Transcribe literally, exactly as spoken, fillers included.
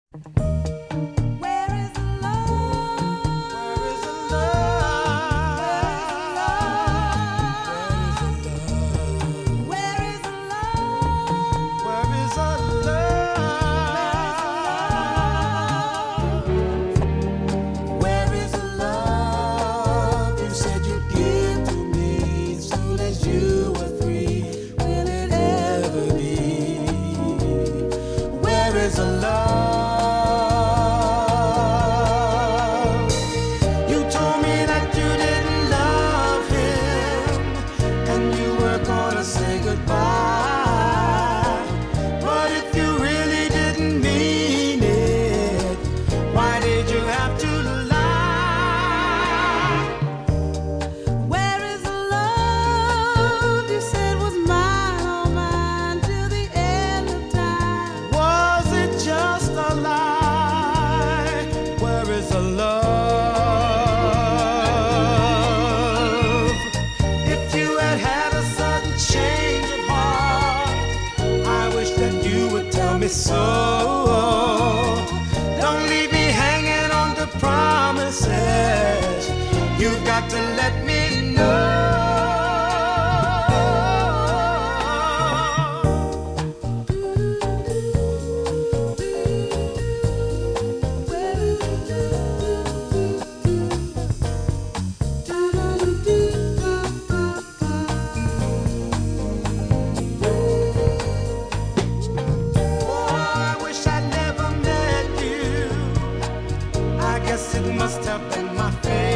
Where is the love? Where is the love? Where is the love? Where is the love? Where is the love you said you'd give to me as soon as you were free? Will it ever be? Where is the love? You told me that you didn't love him and you were gonna say goodbye. But if you really didn't mean it, why did you have to lie? Where is the love you said was mine, all mine till the end of time? Was it just a lie? Where is the love? If you had had a sudden change of heart, I wish that you would tell me so. Don't leave me hanging on to promises. You've got to let me know. Oh, I wish I'd never met you. I guess it must have been my fate.